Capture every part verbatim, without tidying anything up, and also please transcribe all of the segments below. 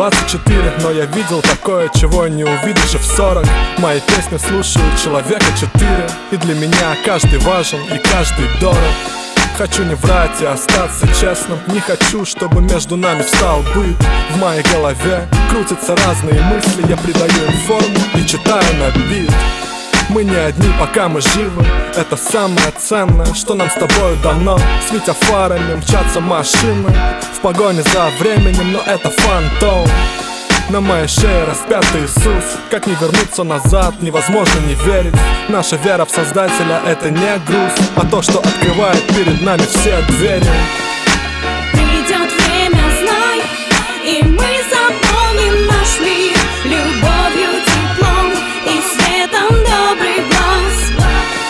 двадцать четыре, но я видел такое, чего не увидишь и в сорок. Мои песни слушают человека четыре, и для меня каждый важен и каждый дорог. Хочу не врать и остаться честным. Не хочу, чтобы между нами встал быт. В моей голове крутятся разные мысли. Я придаю им форму и читаю на бит. Мы не одни, пока мы живы. Это самое ценное, что нам с тобою дано. Светя фарами, мчатся машины в погоне за временем, но это фантом. На моей шее распят Иисус. Как не вернуться назад, невозможно не верить. Наша вера в Создателя — это не груз, а то, что открывает перед нами все двери. Придет время, знай, и мы заполним наш мир любовью, теплом и светом добрый глаз.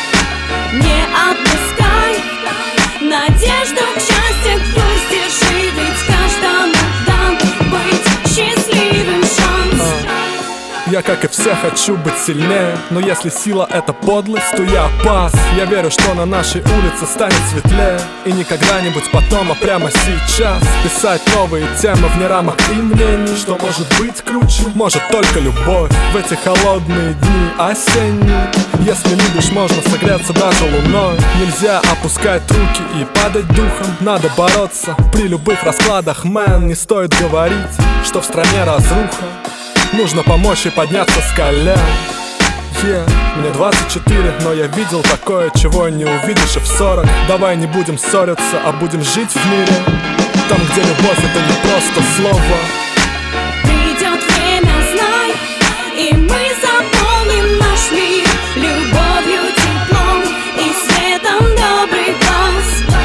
Не отпускай надежду к счастью, пусть держи, ведь каждому дан быть счастливым шанс. Я, как и все, хочу быть сильнее, но если сила — это подлость, то я пас. Я верю, что на нашей улице станет светлее, и не когда-нибудь потом, а прямо сейчас. Писать новые темы вне рамок и мнений. Что может быть круче? Может только любовь в эти холодные дни осенние. Если любишь, можно согреться даже луной. Нельзя опускать руки и падать духом. Надо бороться при любых раскладах, мэн. Не стоит говорить, что в стране разруха. Нужно помочь и подняться с колен. Yeah. Мне двадцать четыре, но я видел такое, чего не увидишь и в сорок. Давай не будем ссориться, а будем жить в мире, там, где любовь — это не просто слово. Придет время, знай, и мы заполним наш мир любовью, теплом и светом добрый глаз.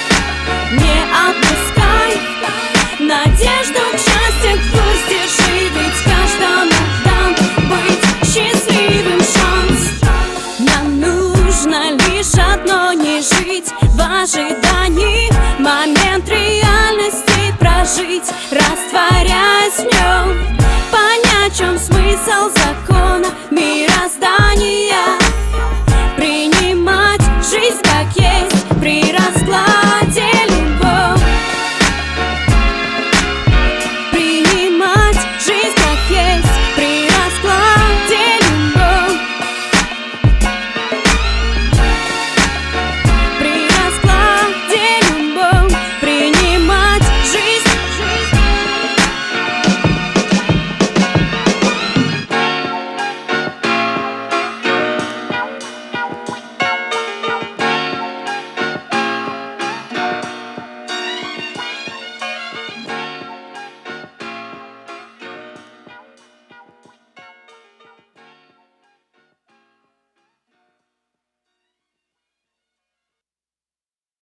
Не отпускай надежду к счастью, пусть держи, ведь каждому дан быть счастливым шанс. Нам нужно лишь одно — не жить в ожидании, момент реальности прожить, растворяясь в нем, понять, в чем смысл закона.